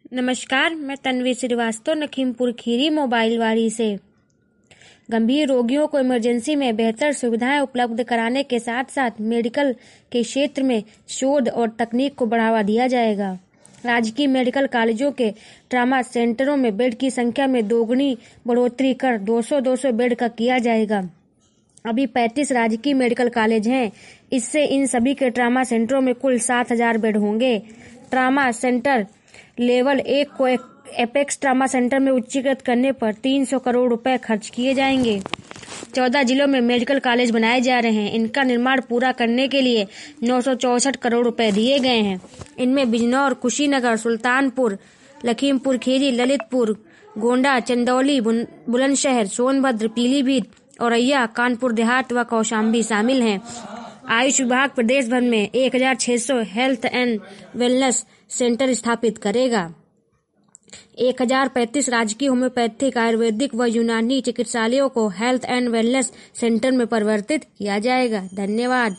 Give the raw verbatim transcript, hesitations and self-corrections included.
नमस्कार, मैं तन्वी श्रीवास्तव लखीमपुर खीरी मोबाइल वाड़ी से। गंभीर रोगियों को इमरजेंसी में बेहतर सुविधाएं उपलब्ध कराने के साथ साथ मेडिकल के क्षेत्र में शोध और तकनीक को बढ़ावा दिया जाएगा। राजकीय मेडिकल कॉलेजों के ट्रामा सेंटरों में बेड की संख्या में दोगुनी बढ़ोतरी कर दो सौ दो सौ बेड का किया जाएगा। अभी पैंतीस राजकीय मेडिकल कॉलेज हैं। इससे इन सभी के ट्रामा सेंटरों में कुल सात हजार बेड होंगे। ट्रामा सेंटर लेवल एक को एपेक्स ट्रामा सेंटर में उच्चीकृत करने पर तीन सौ करोड़ रुपए खर्च किए जाएंगे। चौदह जिलों में मेडिकल कॉलेज बनाए जा रहे हैं। इनका निर्माण पूरा करने के लिए नौ सौ चौसठ करोड़ रुपए दिए गए हैं। इनमें बिजनौर, कुशीनगर, सुल्तानपुर, लखीमपुर खीरी, ललितपुर, गोंडा, चंदौली, बुलंदशहर, सोनभद्र, पीलीभीत, औरैया, कानपुर देहात व कौशाम्बी शामिल हैं। आयुष विभाग प्रदेश भर में एक हजार छह सौ हेल्थ एंड वेलनेस सेंटर स्थापित करेगा। एक हजार पैंतीस राजकीय होम्योपैथिक, आयुर्वेदिक व यूनानी चिकित्सालयों को हेल्थ एंड वेलनेस सेंटर में परिवर्तित किया जाएगा। धन्यवाद।